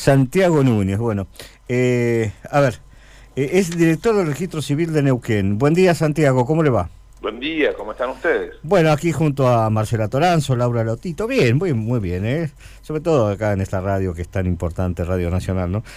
Santiago Núñez, bueno, a ver, es director del Registro Civil de Neuquén. Buen día, Santiago, ¿cómo le va? Buen día, ¿cómo están ustedes? Bueno, aquí junto a Marcela Toranzo, Laura Lotito, bien, muy bien, sobre todo acá en esta radio que es tan importante, Radio Nacional, ¿no?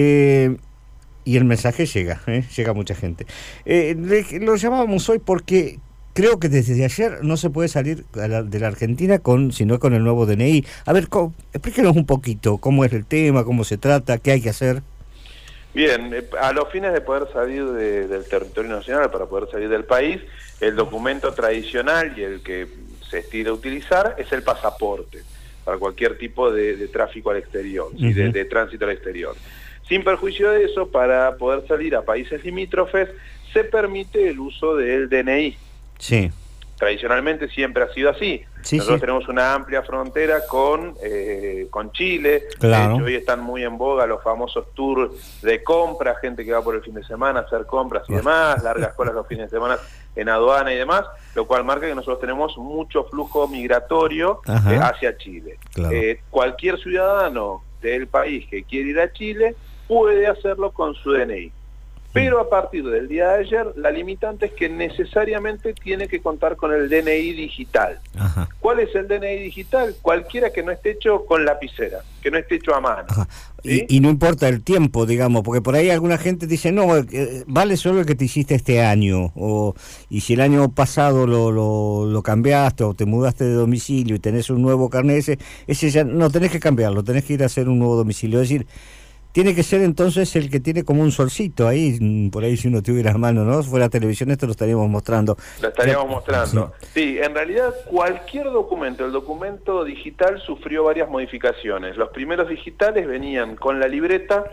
Y el mensaje llega a mucha gente. Lo llamábamos hoy porque creo que desde ayer no se puede salir de la Argentina sino con el nuevo DNI. A ver, explíquenos un poquito cómo es el tema, cómo se trata, qué hay que hacer. Bien, a los fines de poder salir del territorio nacional, para poder salir del país, el documento tradicional y el que se estila a utilizar es el pasaporte, para cualquier tipo de tráfico al exterior, ¿sí? de tránsito al exterior. Sin perjuicio de eso, para poder salir a países limítrofes, se permite el uso del DNI. Sí. Tradicionalmente siempre ha sido así. Sí, Nosotros sí. tenemos una amplia frontera con Chile. Claro. De hecho, hoy están muy en boga los famosos tours de compra, gente que va por el fin de semana a hacer compras y demás, largas colas los fines de semana en aduana y demás, lo cual marca que nosotros tenemos mucho flujo migratorio hacia Chile. Claro. Cualquier ciudadano del país que quiere ir a Chile puede hacerlo con su DNI. Pero a partir del día de ayer, la limitante es que necesariamente tiene que contar con el DNI digital. Ajá. ¿Cuál es el DNI digital? Cualquiera que no esté hecho con lapicera, que no esté hecho a mano. ¿Sí? Y no importa el tiempo, digamos, porque por ahí alguna gente dice, no, vale solo el que te hiciste este año, y si el año pasado lo cambiaste o te mudaste de domicilio y tenés un nuevo carnet, ese ya no tenés que cambiarlo, tenés que ir a hacer un nuevo domicilio. Es decir, tiene que ser entonces el que tiene como un solcito ahí, por ahí si uno tuviera a mano, ¿no? Si fuera televisión esto lo estaríamos mostrando. Lo estaríamos mostrando. Sí, en realidad cualquier documento, el documento digital sufrió varias modificaciones. Los primeros digitales venían con la libreta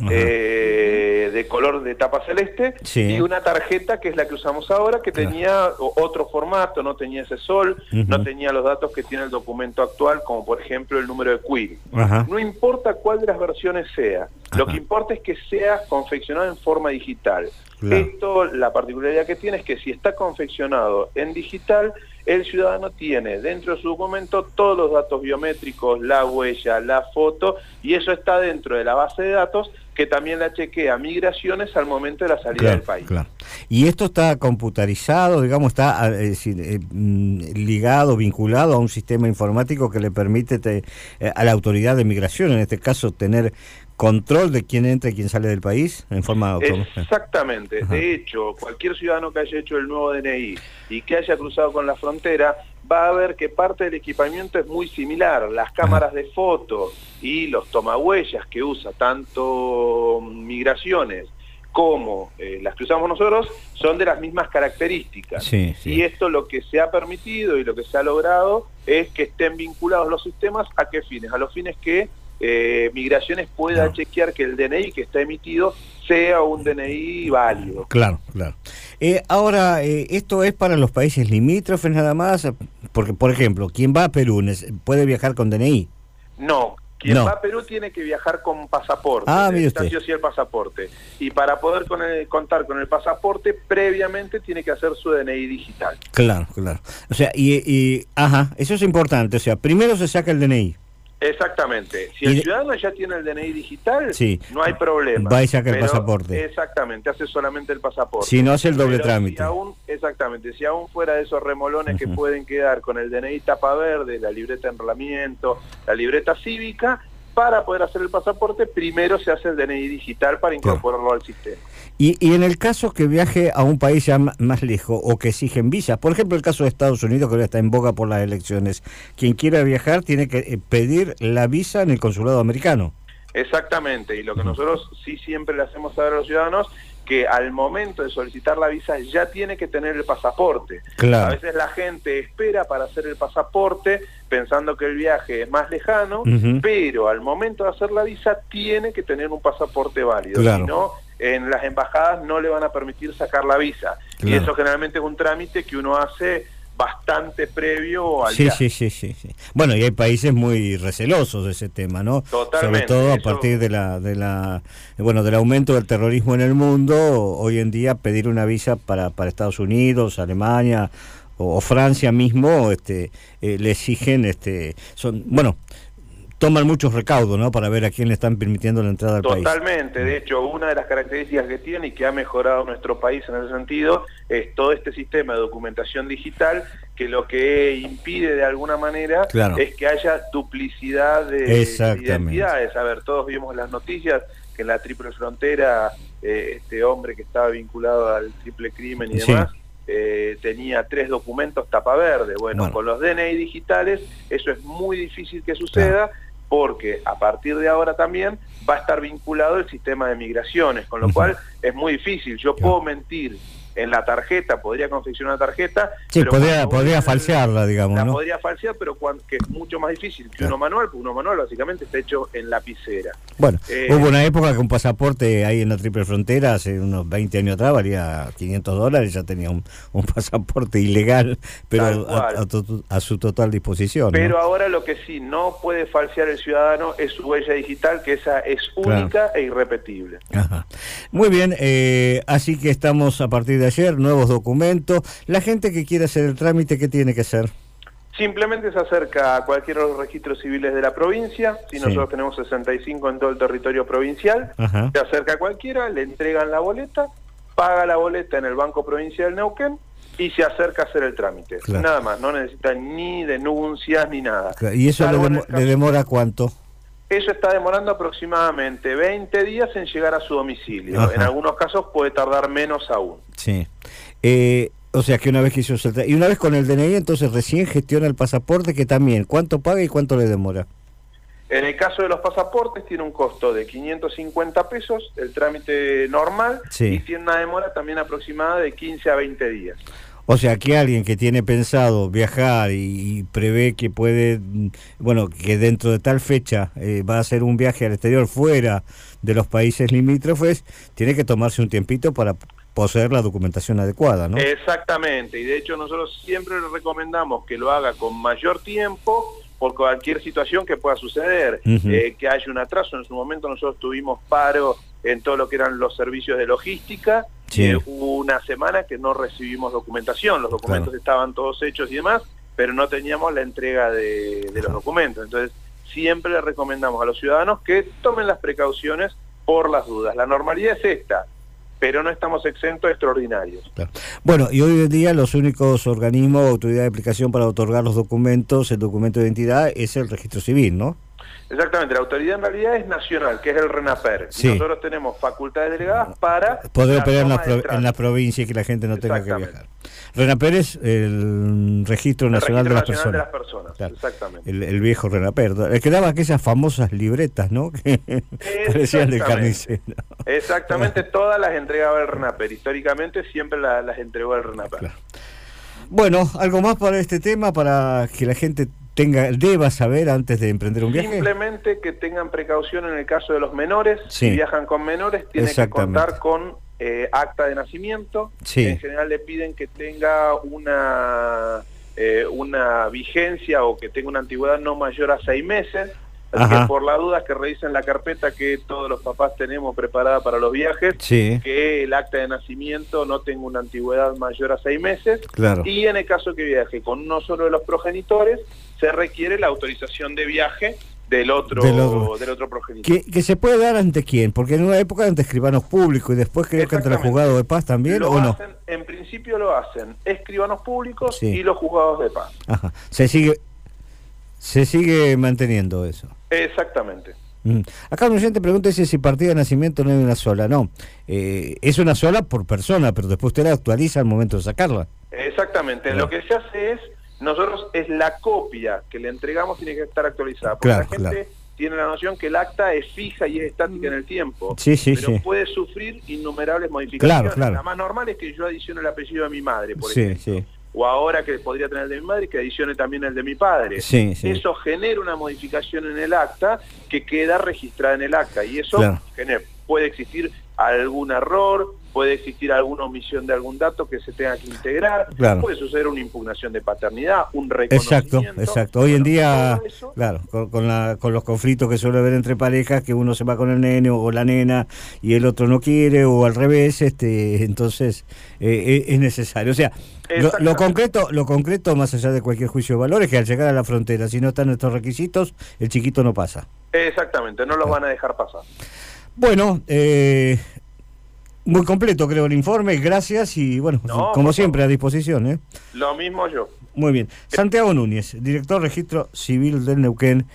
de color de tapa celeste y una tarjeta que es la que usamos ahora, que tenía otro formato, no tenía ese sol, no tenía los datos que tiene el documento actual, como por ejemplo el número de query. No importa cuál de las versiones sea, lo que importa es que sea confeccionado en forma digital. Esto, la particularidad que tiene es que si está confeccionado en digital, el ciudadano tiene dentro de su documento todos los datos biométricos, la huella, la foto, y eso está dentro de la base de datos que también la chequea Migraciones al momento de la salida del país. Claro. Y esto está computarizado, digamos, está ligado, vinculado a un sistema informático que le permite a la autoridad de migración, en este caso, tener control de quién entra y quién sale del país en forma automática. Exactamente. De hecho, cualquier ciudadano que haya hecho el nuevo DNI y que haya cruzado con la frontera va a ver que parte del equipamiento es muy similar. Las cámaras de foto y los tomahuellas que usa tanto Migraciones como las que usamos nosotros son de las mismas características. Y esto lo que se ha permitido y lo que se ha logrado es que estén vinculados los sistemas. ¿A qué fines? A los fines que Migraciones pueda chequear que el DNI que está emitido sea un DNI válido. Claro. Ahora, ¿esto es para los países limítrofes nada más? Porque, por ejemplo, quien va a Perú puede viajar con DNI. No, quien va a Perú tiene que viajar con pasaporte. Mire usted. Sí el pasaporte. Y para poder contar con el pasaporte, previamente tiene que hacer su DNI digital. Claro. O sea, eso es importante. O sea, primero se saca el DNI. Exactamente. Si el ciudadano ya tiene el DNI digital, no hay problema. Va y saca el pasaporte. Exactamente, hace solamente el pasaporte. Si no hace el doble trámite. Si aún fuera de esos remolones que pueden quedar con el DNI tapa verde, la libreta de enrolamiento, la libreta cívica, para poder hacer el pasaporte, primero se hace el DNI digital para incorporarlo al sistema. Y en el caso que viaje a un país ya más lejos o que exigen visas, por ejemplo el caso de Estados Unidos, que ahora está en boga por las elecciones, quien quiera viajar tiene que pedir la visa en el consulado americano. Exactamente, y lo que nosotros sí siempre le hacemos saber a los ciudadanos, que al momento de solicitar la visa ya tiene que tener el pasaporte. A veces la gente espera para hacer el pasaporte pensando que el viaje es más lejano, pero al momento de hacer la visa tiene que tener un pasaporte válido, si no, en las embajadas no le van a permitir sacar la visa. Y eso generalmente es un trámite que uno hace bastante previo al viaje. Sí. Bueno, y hay países muy recelosos de ese tema, ¿no? Totalmente. Sobre todo a partir del aumento del terrorismo en el mundo, hoy en día pedir una visa para Estados Unidos, Alemania o Francia mismo, le exigen, toman muchos recaudos, ¿no? Para ver a quién le están permitiendo la entrada al país. Totalmente, de hecho, una de las características que tiene y que ha mejorado nuestro país en ese sentido es todo este sistema de documentación digital, que lo que impide de alguna manera es que haya duplicidad de identidades. A ver, todos vimos las noticias que en la triple frontera este hombre que estaba vinculado al triple crimen y demás tenía 3 documentos tapa verde. Bueno, con los DNI digitales eso es muy difícil que suceda, porque a partir de ahora también va a estar vinculado el sistema de migraciones, con lo cual es muy difícil. Yo puedo mentir en la tarjeta, podría confeccionar una tarjeta. Sí, podría falsearla, digamos, la ¿no? podría falsear, pero que es mucho más difícil que uno manual, porque uno manual básicamente está hecho en lapicera. Bueno, hubo una época que un pasaporte ahí en la triple frontera, hace unos 20 años atrás, valía $500, ya tenía un pasaporte ilegal, pero a su total disposición, ¿no? Pero ahora lo que sí no puede falsear el ciudadano es su huella digital, que esa es única e irrepetible. Ajá. Muy bien, así que estamos a partir de ayer, nuevos documentos. La gente que quiera hacer el trámite, ¿qué tiene que hacer? Simplemente se acerca a cualquiera de los registros civiles de la provincia, nosotros tenemos 65 en todo el territorio provincial, se acerca a cualquiera, le entregan la boleta, paga la boleta en el Banco Provincial de Neuquén y se acerca a hacer el trámite. Nada más, no necesita ni denuncias ni nada. ¿Y eso le demora cuánto? Eso está demorando aproximadamente 20 días en llegar a su domicilio. En algunos casos puede tardar menos aún. Sí. O sea que una vez que hizo y una vez con el DNI, entonces recién gestiona el pasaporte, que también, ¿cuánto paga y cuánto le demora? En el caso de los pasaportes tiene un costo de 550 pesos, el trámite normal, y tiene una demora también aproximada de 15 a 20 días. O sea, que alguien que tiene pensado viajar y prevé que puede, bueno, que dentro de tal fecha va a hacer un viaje al exterior fuera de los países limítrofes, tiene que tomarse un tiempito para poseer la documentación adecuada, ¿no? Exactamente, y de hecho nosotros siempre le recomendamos que lo haga con mayor tiempo por cualquier situación que pueda suceder, que haya un atraso. En su momento nosotros tuvimos paro en todo lo que eran los servicios de logística, hubo una semana que no recibimos documentación, los documentos estaban todos hechos y demás, pero no teníamos la entrega de los documentos. Entonces siempre le recomendamos a los ciudadanos que tomen las precauciones por las dudas. La normalidad es esta, pero no estamos exentos de extraordinarios. Bueno, y hoy en día los únicos organismos o autoridad de aplicación para otorgar los documentos, el documento de identidad, es el registro civil, ¿no? Exactamente, la autoridad en realidad es nacional, que es el RENAPER. Y nosotros tenemos facultades delegadas para poder operar en la provincia y que la gente no tenga que viajar. RENAPER es el Registro Nacional de las Personas. Exactamente. El viejo RENAPER, el que daba aquellas famosas libretas, ¿no? Que parecían de carnicero. Exactamente, todas las entregaba el RENAPER. Históricamente siempre las entregó el RENAPER. Bueno, ¿algo más para este tema, para que la gente deba saber antes de emprender un viaje? Simplemente que tengan precaución en el caso de los menores. Si viajan con menores, tienen que contar con acta de nacimiento. En general le piden que tenga una vigencia o que tenga una antigüedad no mayor a 6 meses. Así que por la duda que revisen la carpeta que todos los papás tenemos preparada para los viajes, que el acta de nacimiento no tenga una antigüedad mayor a 6 meses. Y en el caso que viaje con uno solo de los progenitores, se requiere la autorización de viaje del otro progenitor. ¿Que se puede dar ante quién? Porque en una época ante escribanos públicos y después creo que ante los juzgados de paz también, ¿o no? En principio lo hacen escribanos públicos y los juzgados de paz. Se sigue manteniendo eso. Exactamente. Acá un oyente pregunta si partida de nacimiento no hay una sola. No, es una sola por persona, pero después usted la actualiza al momento de sacarla. Exactamente. Lo que se hace es, nosotros es la copia que le entregamos tiene que estar actualizada, porque la gente tiene la noción que el acta es fija y es estática en el tiempo, pero puede sufrir innumerables modificaciones. La más normal es que yo adicione el apellido de mi madre, por ejemplo. O ahora que podría tener el de mi madre, que adicione también el de mi padre. Eso genera una modificación en el acta que queda registrada en el acta, y eso puede existir algún error, puede existir alguna omisión de algún dato que se tenga que integrar, claro. Puede suceder una impugnación de paternidad, un reconocimiento. Exacto. Hoy en día, claro, con los conflictos que suele haber entre parejas, que uno se va con el nene o la nena y el otro no quiere, o al revés, entonces es necesario. O sea, lo concreto, más allá de cualquier juicio de valor, es que al llegar a la frontera, si no están estos requisitos, el chiquito no pasa. Exactamente, no los van a dejar pasar. Bueno, muy completo creo el informe, gracias y bueno, como siempre a disposición. Lo mismo yo. Muy bien. Santiago Núñez, director Registro Civil del Neuquén.